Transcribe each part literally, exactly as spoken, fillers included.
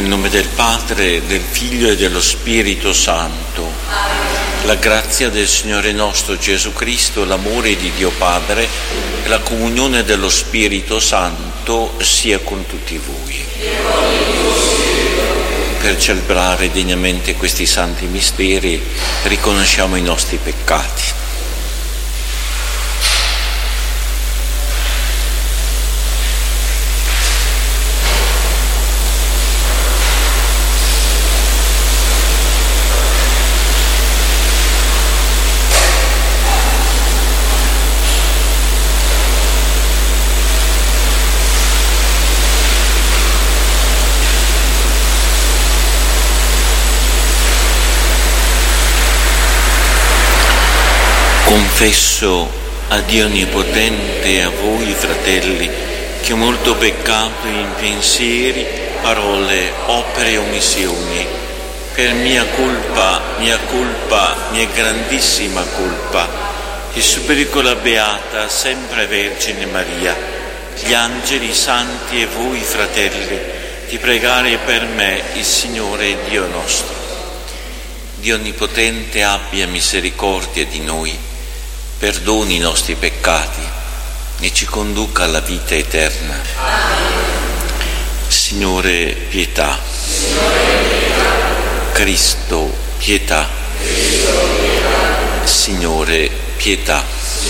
Nel nome del Padre, del Figlio e dello Spirito Santo. La grazia del Signore nostro Gesù Cristo, l'amore di Dio Padre e la comunione dello Spirito Santo sia con tutti voi. Per celebrare degnamente questi santi misteri riconosciamo i nostri peccati. Confesso a Dio Onnipotente e a voi, fratelli, che ho molto peccato in pensieri, parole, opere e omissioni. Per mia colpa, mia colpa, mia grandissima colpa. E supplico la Beata, sempre Vergine Maria, gli angeli, i santi e voi, fratelli, di pregare per me il Signore Dio nostro. Dio Onnipotente abbia misericordia di noi, perdoni i nostri peccati e ci conduca alla vita eterna. Signore, pietà. Cristo, pietà. Signore, pietà.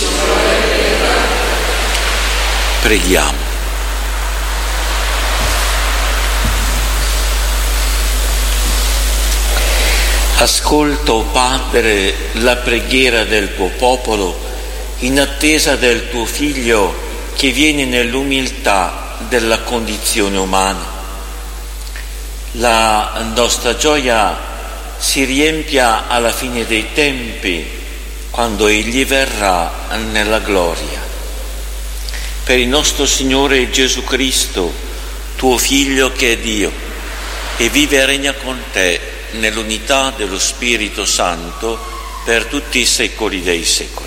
Preghiamo. Ascolta, o Padre, la preghiera del tuo popolo in attesa del tuo Figlio che viene nell'umiltà della condizione umana. La nostra gioia si riempia alla fine dei tempi, quando Egli verrà nella gloria. Per il nostro Signore Gesù Cristo, tuo Figlio che è Dio, e vive e regna con te nell'unità dello Spirito Santo per tutti i secoli dei secoli.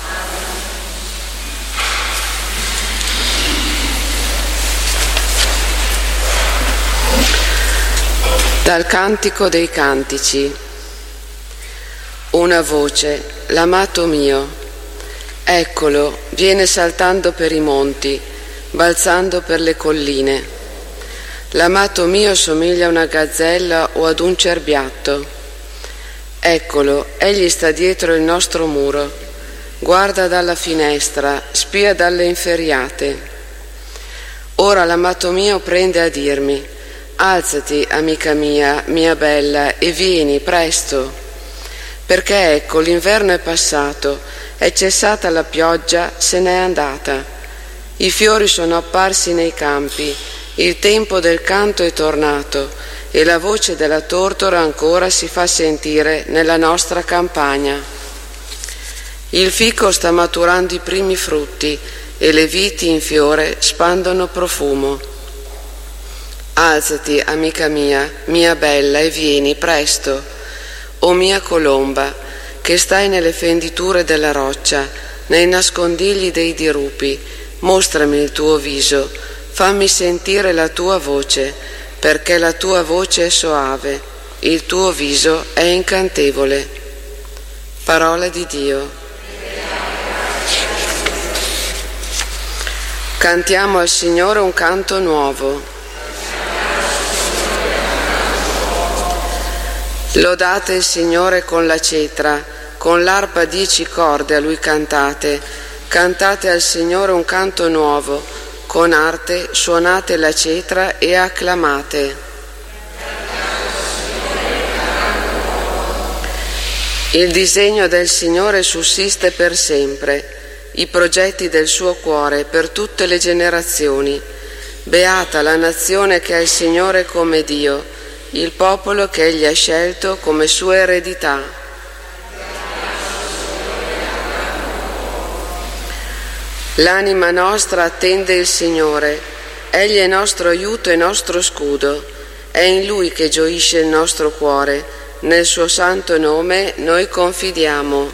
Dal Cantico dei Cantici. Una voce, l'amato mio, eccolo, viene saltando per i monti, balzando per le colline. L'amato mio somiglia a una gazzella o ad un cerbiatto. Eccolo, egli sta dietro il nostro muro, guarda dalla finestra, spia dalle inferriate. Ora l'amato mio prende a dirmi: alzati, amica mia, mia bella, e vieni presto, perché ecco l'inverno è passato, è cessata la pioggia, se n'è andata. I fiori sono apparsi nei campi, il tempo del canto è tornato e la voce della tortora ancora si fa sentire nella nostra campagna. Il fico sta maturando i primi frutti e le viti in fiore spandono profumo. Alzati, amica mia, mia bella, e vieni presto, o mia colomba, che stai nelle fenditure della roccia, nei nascondigli dei dirupi, mostrami il tuo viso, fammi sentire la tua voce, perché la tua voce è soave, il tuo viso è incantevole. Parola di Dio. Cantiamo al Signore un canto nuovo. Lodate il Signore con la cetra, con l'arpa dieci corde a Lui cantate, cantate al Signore un canto nuovo, con arte suonate la cetra e acclamate. Il disegno del Signore sussiste per sempre, i progetti del suo cuore per tutte le generazioni. Beata la nazione che ha il Signore come Dio, il popolo che Egli ha scelto come sua eredità. L'anima nostra attende il Signore, Egli è nostro aiuto e nostro scudo, è in Lui che gioisce il nostro cuore, nel suo santo nome noi confidiamo.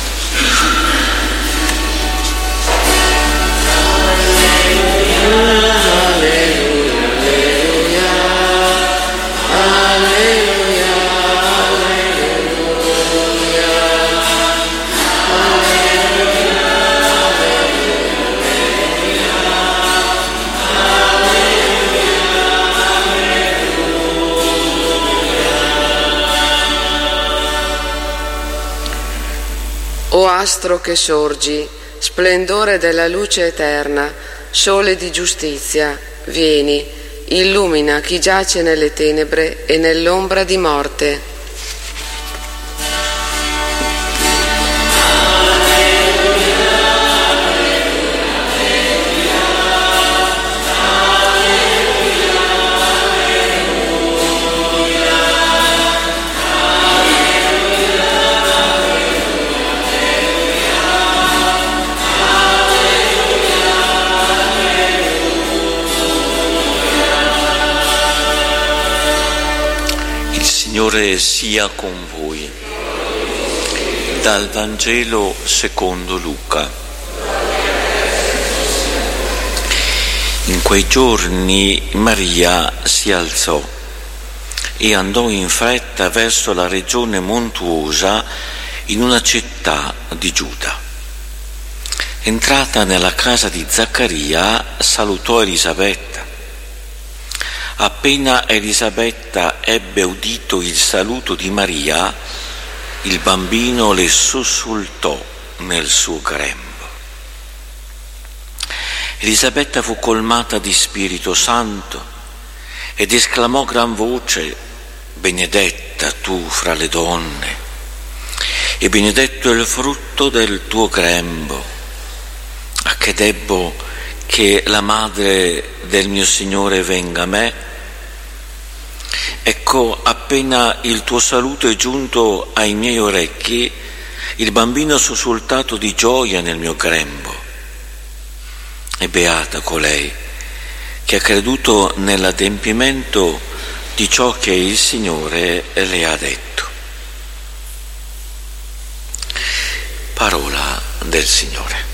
Alleluia. O astro che sorgi, splendore della luce eterna, sole di giustizia, vieni, illumina chi giace nelle tenebre e nell'ombra di morte. Signore sia con voi. Dal Vangelo secondo Luca. In quei giorni Maria si alzò e andò in fretta verso la regione montuosa in una città di Giuda. Entrata nella casa di Zaccaria, salutò Elisabetta. Appena Elisabetta ebbe udito il saluto di Maria, il bambino le sussultò nel suo grembo. Elisabetta fu colmata di Spirito Santo ed esclamò a gran voce: benedetta tu fra le donne, e benedetto è il frutto del tuo grembo. A che debbo che la madre del mio Signore venga a me? Ecco, appena il tuo saluto è giunto ai miei orecchi, il bambino ha sussultato di gioia nel mio grembo. E beata colei che ha creduto nell'adempimento di ciò che il Signore le ha detto. Parola del Signore.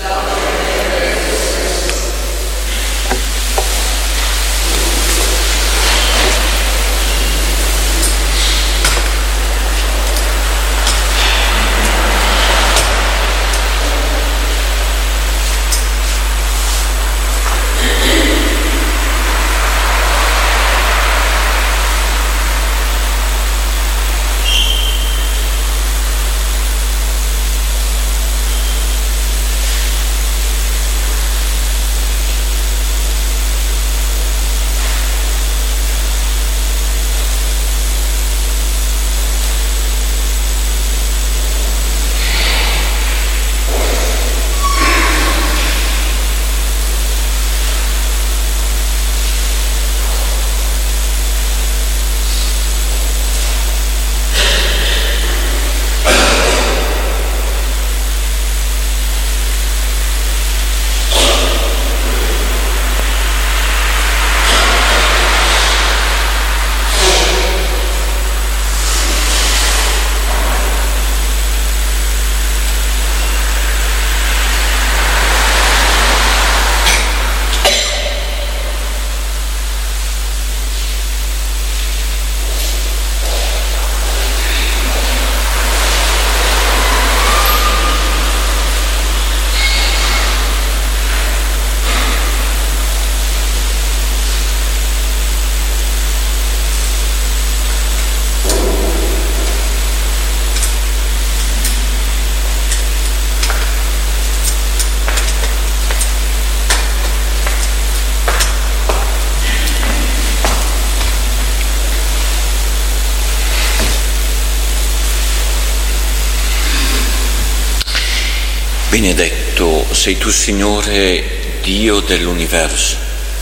Benedetto sei tu, Signore, Dio dell'universo.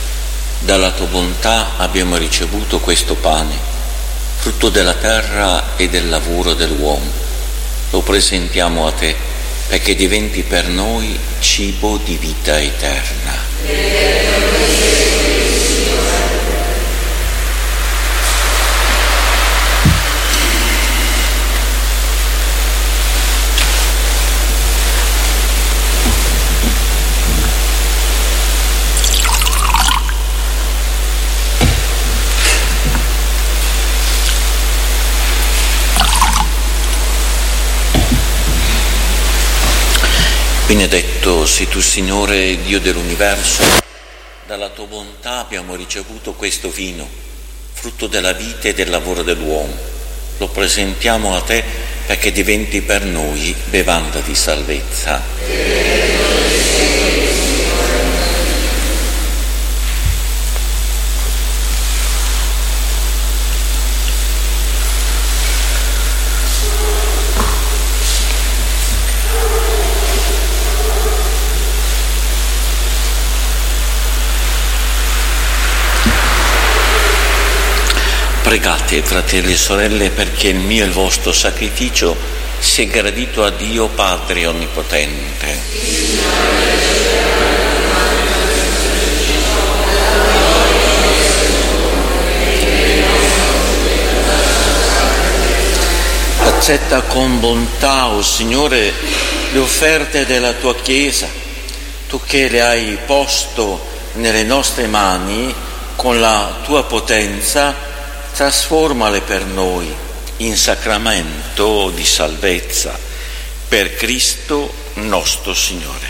Dalla tua bontà abbiamo ricevuto questo pane, frutto della terra e del lavoro dell'uomo. Lo presentiamo a te perché diventi per noi cibo di vita eterna. Benedetto sei tu, Signore, Dio dell'universo. Dalla tua bontà abbiamo ricevuto questo vino, frutto della vita e del lavoro dell'uomo. Lo presentiamo a te perché diventi per noi bevanda di salvezza. Pregate, fratelli e sorelle, perché il mio e il vostro sacrificio sia gradito a Dio Padre Onnipotente. Accetta con bontà, o Signore, le offerte della tua Chiesa, tu che le hai posto nelle nostre mani con la tua potenza. Trasformale per noi in sacramento di salvezza, per Cristo nostro Signore.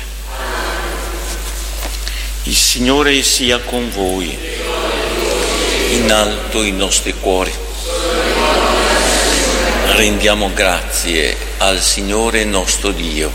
Il Signore sia con voi, in alto i nostri cuori. Rendiamo grazie al Signore nostro Dio.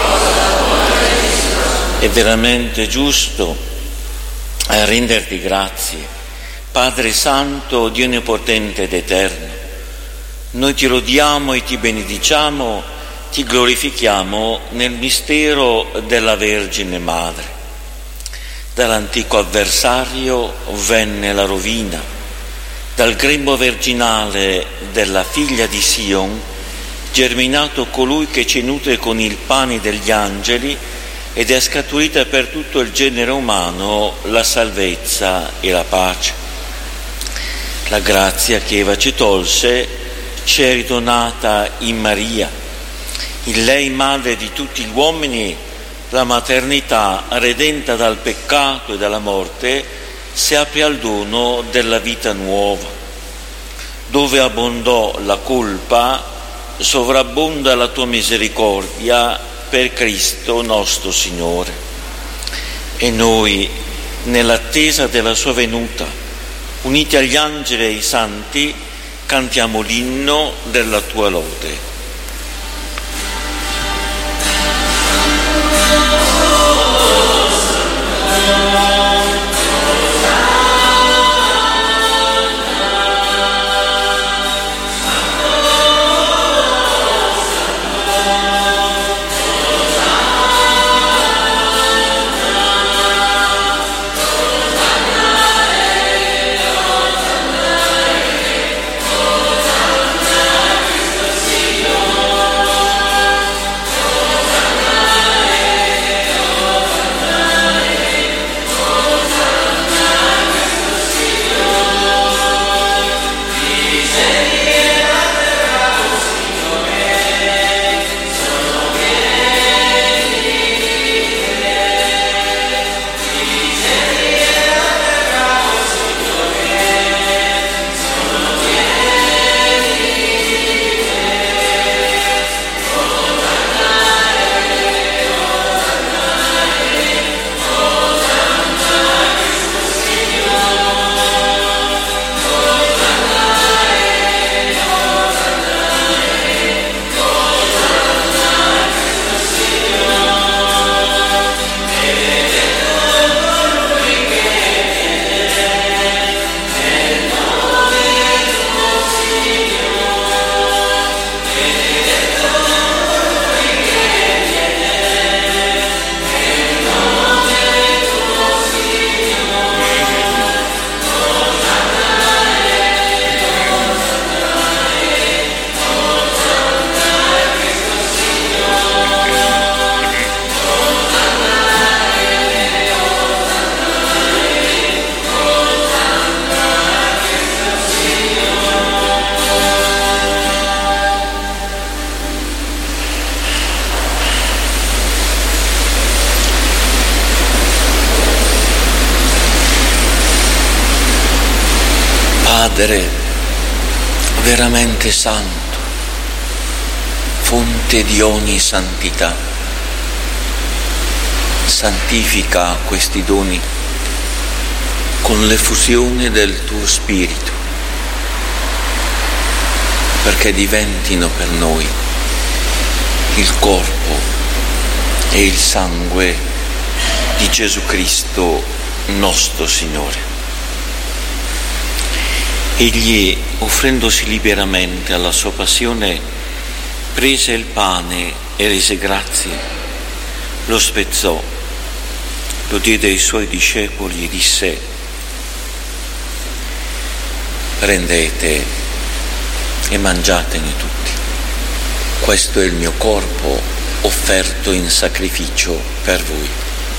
È veramente giusto renderti grazie, Padre Santo, Dio Onnipotente ed Eterno. Noi ti lodiamo e ti benediciamo, ti glorifichiamo nel mistero della Vergine Madre. Dall'antico avversario venne la rovina, dal grembo virginale della figlia di Sion, germinato colui che ci nutre con il pane degli angeli ed è scaturita per tutto il genere umano la salvezza e la pace. La grazia che Eva ci tolse ci è ridonata in Maria. In lei, madre di tutti gli uomini, la maternità, redenta dal peccato e dalla morte, si apre al dono della vita nuova. Dove abbondò la colpa, sovrabbonda la tua misericordia per Cristo nostro Signore. E noi, nell'attesa della sua venuta, uniti agli angeli e ai santi, cantiamo l'inno della tua lode. Padre veramente santo, fonte di ogni santità, santifica questi doni con l'effusione del tuo Spirito, perché diventino per noi il corpo e il sangue di Gesù Cristo nostro Signore. Egli, offrendosi liberamente alla sua passione, prese il pane e rese grazie, lo spezzò, lo diede ai suoi discepoli e disse: prendete e mangiatene tutti, questo è il mio corpo offerto in sacrificio per voi.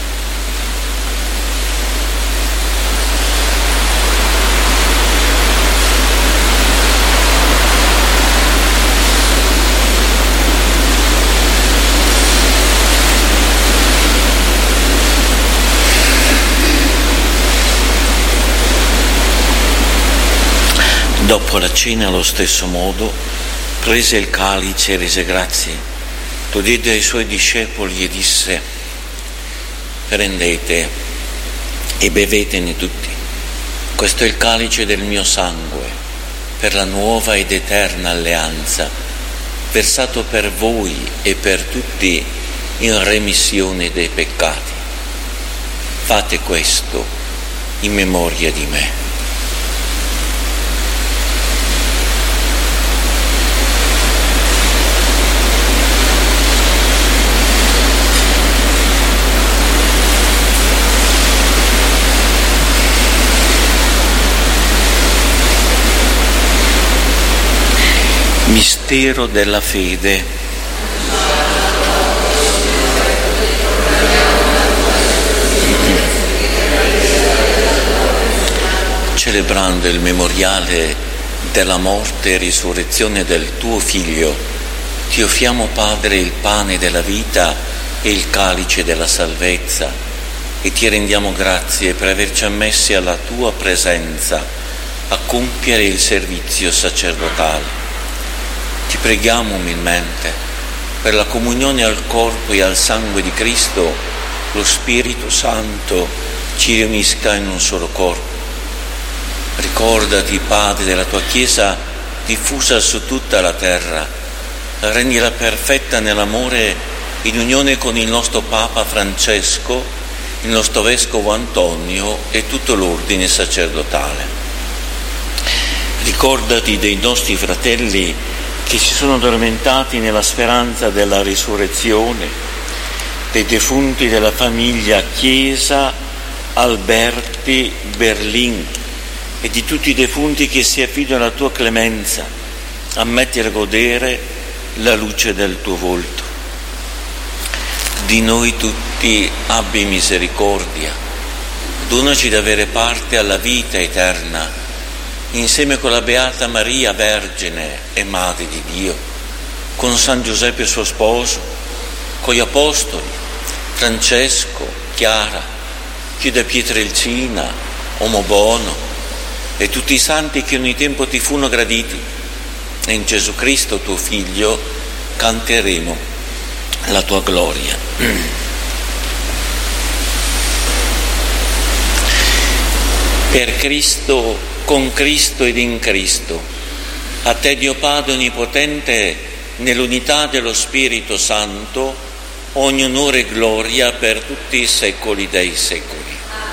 Dopo la cena, allo stesso modo, prese il calice e rese grazie, lo diede ai suoi discepoli e disse: prendete e bevetene tutti, questo è il calice del mio sangue, per la nuova ed eterna alleanza, versato per voi e per tutti in remissione dei peccati. Fate questo in memoria di me. Mistero della fede. Celebrando il memoriale della morte e risurrezione del tuo Figlio, ti offriamo, Padre, il pane della vita e il calice della salvezza, e ti rendiamo grazie per averci ammessi alla tua presenza a compiere il servizio sacerdotale. Ti preghiamo umilmente per la comunione al corpo e al sangue di Cristo, lo Spirito Santo ci riunisca in un solo corpo. Ricordati, Padre, della tua Chiesa diffusa su tutta la terra, rendila perfetta nell'amore, in unione con il nostro Papa Francesco, il nostro Vescovo Antonio e tutto l'ordine sacerdotale. Ricordati dei nostri fratelli che si sono addormentati nella speranza della risurrezione, dei defunti della famiglia Chiesa, Alberti, Berlin, e di tutti i defunti che si affidano alla tua clemenza, ammetti a godere la luce del tuo volto. Di noi tutti abbi misericordia, donaci di avere parte alla vita eterna, insieme con la Beata Maria Vergine e Madre di Dio, con San Giuseppe suo sposo, con gli Apostoli, Francesco, Chiara, Chiuda Pietrelcina, Omo Bono e tutti i santi che ogni tempo ti furono graditi. E in Gesù Cristo, tuo Figlio, canteremo la tua gloria. Per Cristo, con Cristo ed in Cristo, a te Dio Padre Onnipotente, nell'unità dello Spirito Santo, ogni onore e gloria per tutti i secoli dei secoli.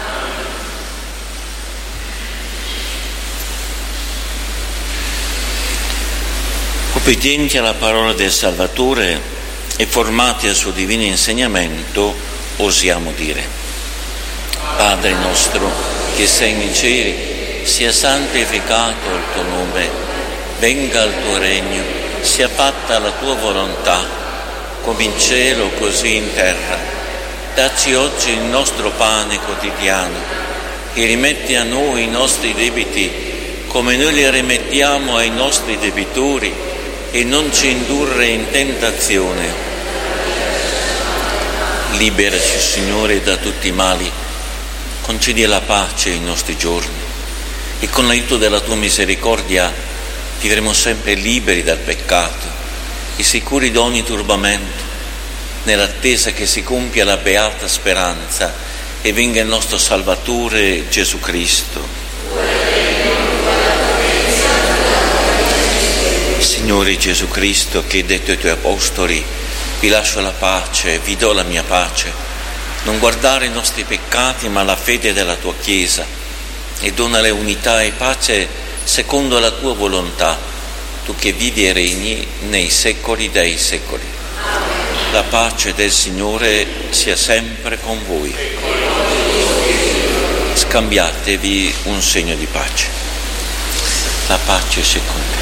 Obbedienti alla parola del Salvatore e formati al suo divino insegnamento, osiamo dire: Padre nostro, che sei nei cieli, sia santificato il tuo nome, venga il tuo regno, sia fatta la tua volontà, come in cielo così in terra. Dacci oggi il nostro pane quotidiano e rimetti a noi i nostri debiti, come noi li rimettiamo ai nostri debitori, e non ci indurre in tentazione. Liberaci, Signore, da tutti i mali, concedi la pace ai nostri giorni, e con l'aiuto della tua misericordia vivremo sempre liberi dal peccato e sicuri di ogni turbamento, nell'attesa che si compia la beata speranza e venga il nostro Salvatore Gesù Cristo. Signore Signore Gesù Cristo, che hai detto ai tuoi apostoli: vi lascio la pace, vi do la mia pace, non guardare i nostri peccati ma la fede della tua Chiesa, e donale unità e pace secondo la tua volontà, tu che vivi e regni nei secoli dei secoli. La pace del Signore sia sempre con voi. Scambiatevi un segno di pace. La pace sia con te.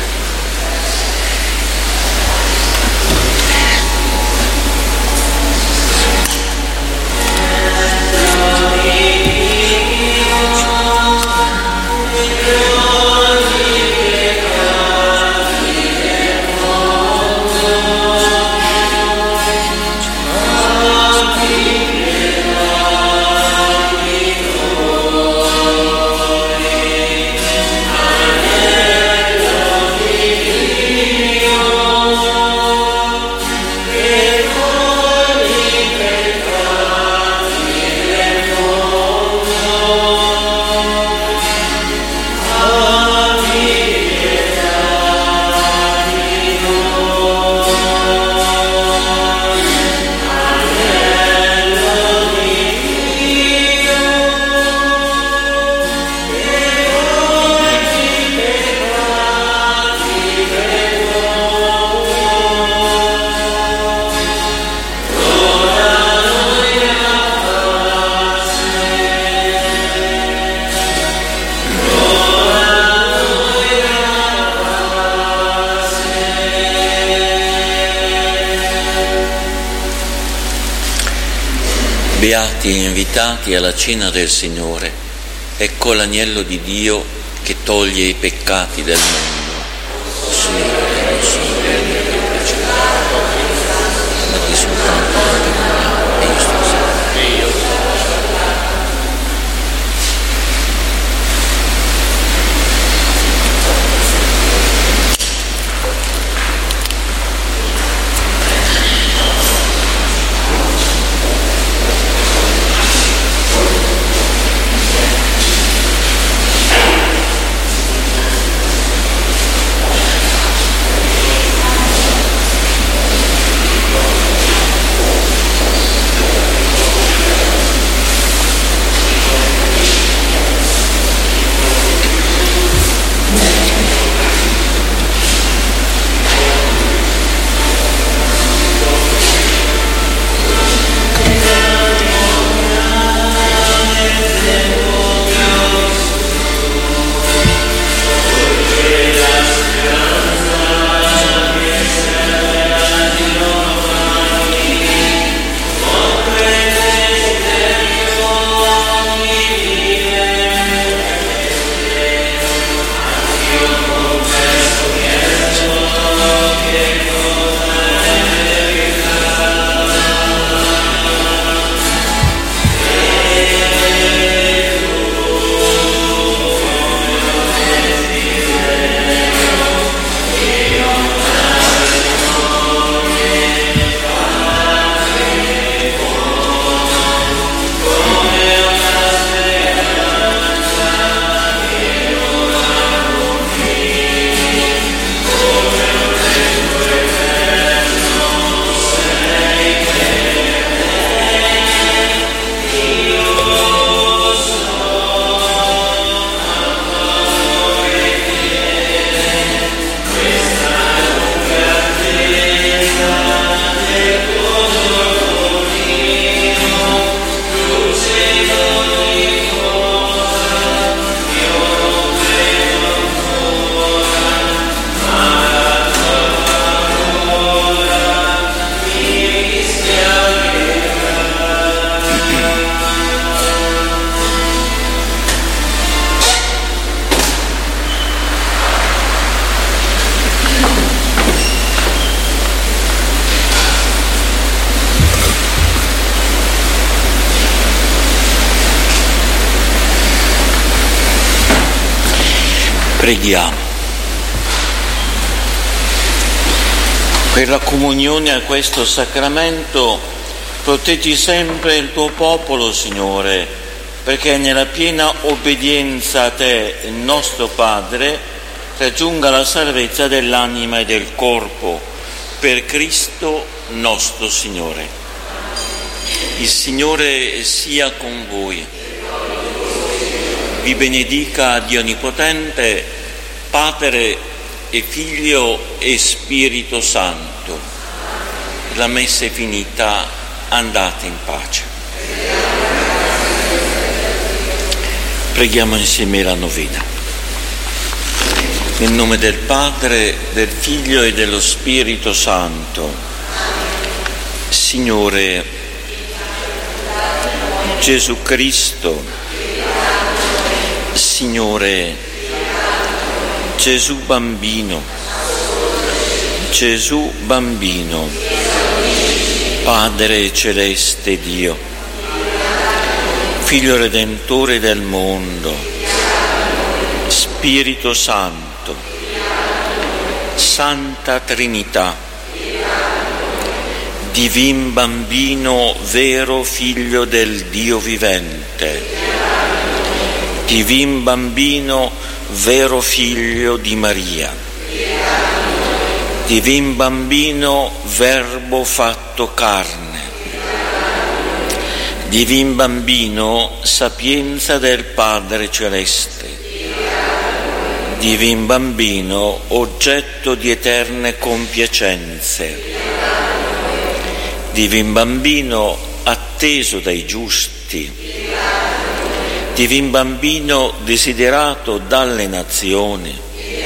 Beati invitati alla cena del Signore, ecco l'agnello di Dio che toglie i peccati del mondo. Signore, non sono degno di partecipare, ma di soltanto la parola e io sto sempre. Preghiamo. Per la comunione a questo sacramento proteggi sempre il tuo popolo, Signore, perché nella piena obbedienza a te, il nostro Padre, raggiunga la salvezza dell'anima e del corpo, per Cristo nostro Signore. Il Signore sia con voi. Vi benedica Dio Onnipotente, Padre e Figlio e Spirito Santo. La messa è finita, andate in pace. Preghiamo insieme la novena. Nel nome del Padre, del Figlio e dello Spirito Santo. Signore Gesù Cristo, Signore Gesù Bambino, Gesù Bambino, Padre Celeste Dio, Figlio Redentore del mondo, Spirito Santo, Santa Trinità, Divin Bambino, vero Figlio del Dio vivente, Divin Bambino, vero Figlio di Maria, Divin Bambino, Verbo fatto carne, Divin Bambino, sapienza del Padre Celeste, Divin Bambino, oggetto di eterne compiacenze, Divin Bambino, atteso dai giusti, Divin Bambino, desiderato dalle nazioni,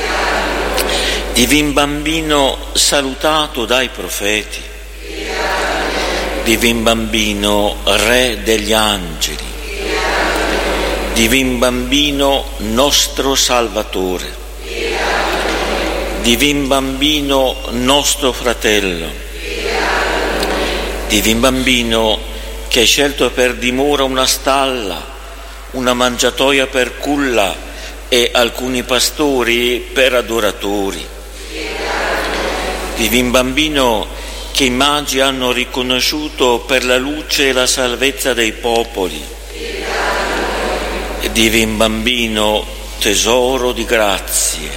Divin Bambino, salutato dai profeti, Divin Bambino, Re degli angeli, Divin Bambino, nostro Salvatore, Divin Bambino, nostro fratello, Divin Bambino, che hai scelto per dimora una stalla, una mangiatoia per culla e alcuni pastori per adoratori. Divin Bambino, che i magi hanno riconosciuto per la luce e la salvezza dei popoli. Divin Bambino, tesoro di grazie,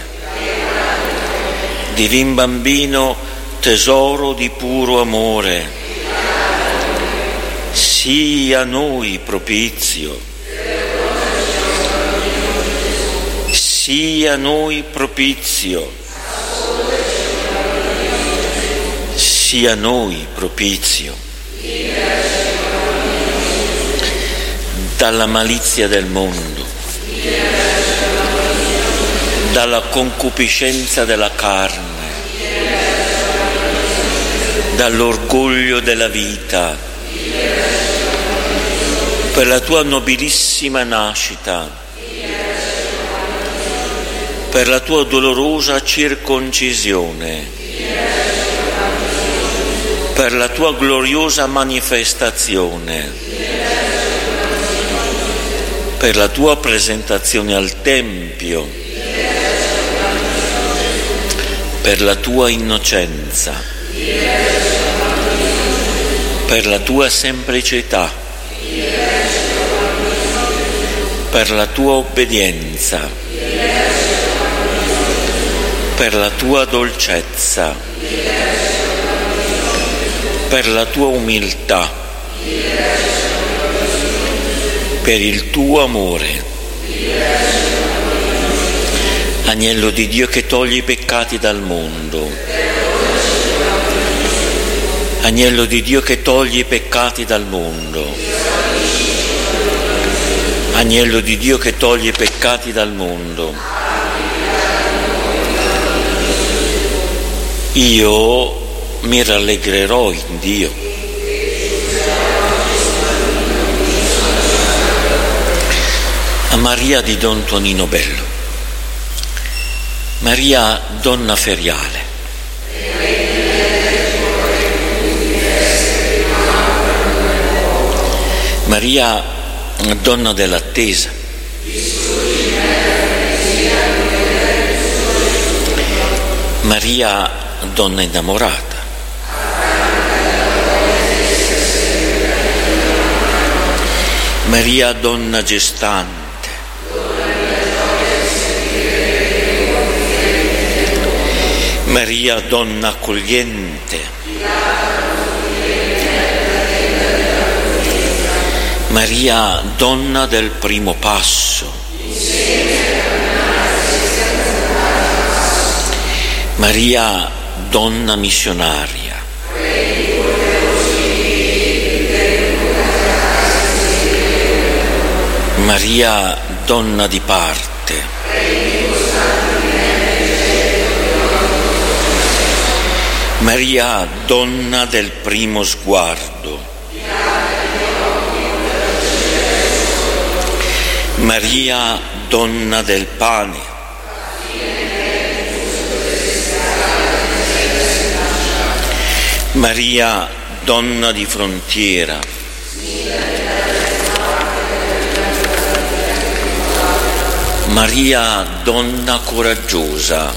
Divin Bambino, tesoro di puro amore, sii a noi propizio, sii a noi propizio, sii a noi propizio. Dalla malizia del mondo, dalla concupiscenza della carne, dall'orgoglio della vita, per la tua nobilissima nascita, per la tua dolorosa circoncisione, per la tua gloriosa manifestazione, per la tua presentazione al Tempio, per la tua innocenza, per la tua semplicità, per la tua obbedienza, per la tua dolcezza, per la tua umiltà, per il tuo amore. Agnello di Dio che toglie i peccati dal mondo, Agnello di Dio che toglie i peccati dal mondo, Agnello di Dio che toglie i peccati dal mondo. Io mi rallegrerò in Dio. A Maria di Don Tonino Bello. Maria, donna feriale. Maria, donna dell'attesa. Maria, donna innamorata. Maria, donna gestante. Maria, donna accogliente. Maria, donna del primo passo. Maria, donna missionaria. Maria, donna di parte. Maria, donna del primo sguardo. Maria, donna del pane. Maria, donna di frontiera. Maria, donna coraggiosa.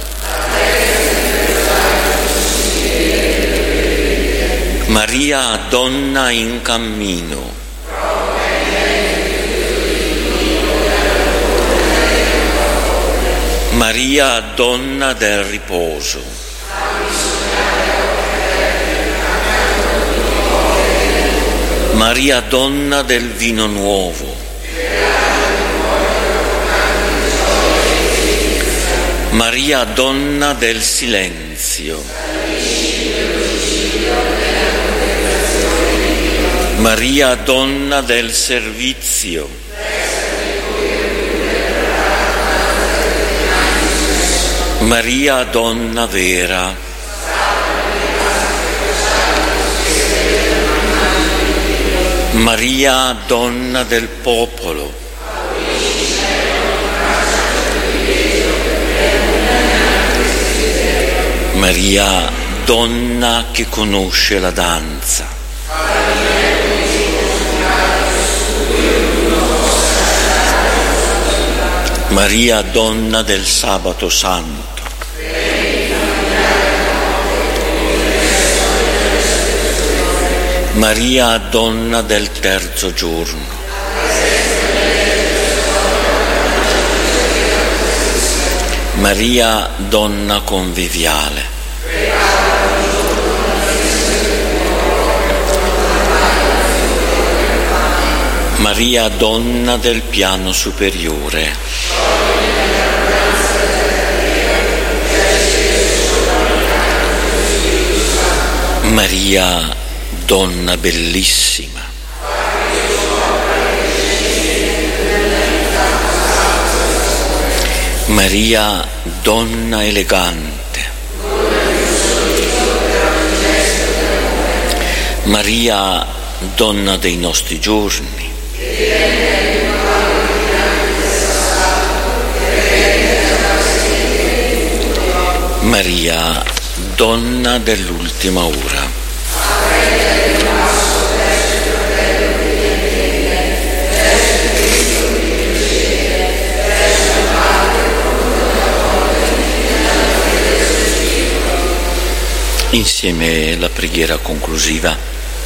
Maria, donna in cammino. Maria, donna del riposo. Maria, donna del vino nuovo. Maria, donna del silenzio. Maria, donna del servizio. Maria, donna vera. Maria, donna del popolo. Maria, donna che conosce la danza. Maria, donna del sabato santo. Maria, donna del terzo giorno. Maria, donna conviviale. Maria, donna del piano superiore. Maria, donna bellissima. Maria, donna elegante. Maria, donna dei nostri giorni. Maria, donna dell'ultima ora. Insieme la preghiera conclusiva.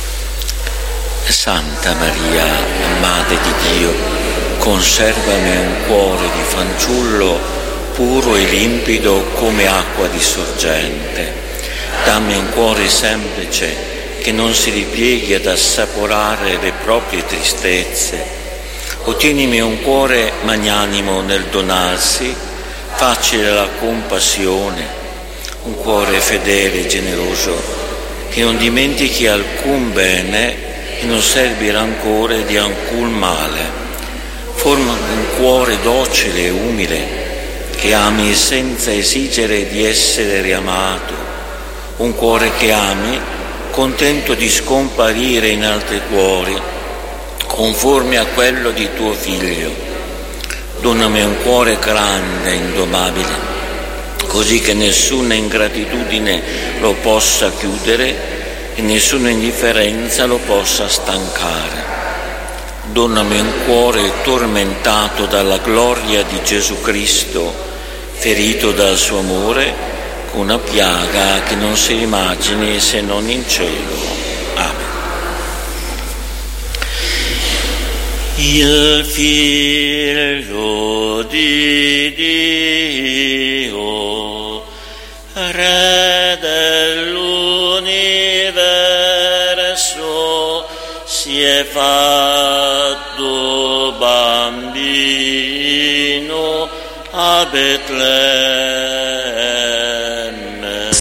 Santa Maria, Madre di Dio, conservami un cuore di fanciullo puro e limpido come acqua di sorgente. Dammi un cuore semplice che non si ripieghi ad assaporare le proprie tristezze. Ottienimi un cuore magnanimo nel donarsi, facile alla compassione, un cuore fedele e generoso che non dimentichi alcun bene e non serbi rancore di alcun male. Forma un cuore docile e umile che ami senza esigere di essere riamato, un cuore che ami contento di scomparire in altri cuori, conforme a quello di tuo Figlio. Donami un cuore grande e indomabile, così che nessuna ingratitudine lo possa chiudere e nessuna indifferenza lo possa stancare. Donami un cuore tormentato dalla gloria di Gesù Cristo, ferito dal suo amore, con una piaga che non si immagini se non in cielo. Amen. Il Figlio di Dio, Re dell'universo si è fatto bambino a Betlemme.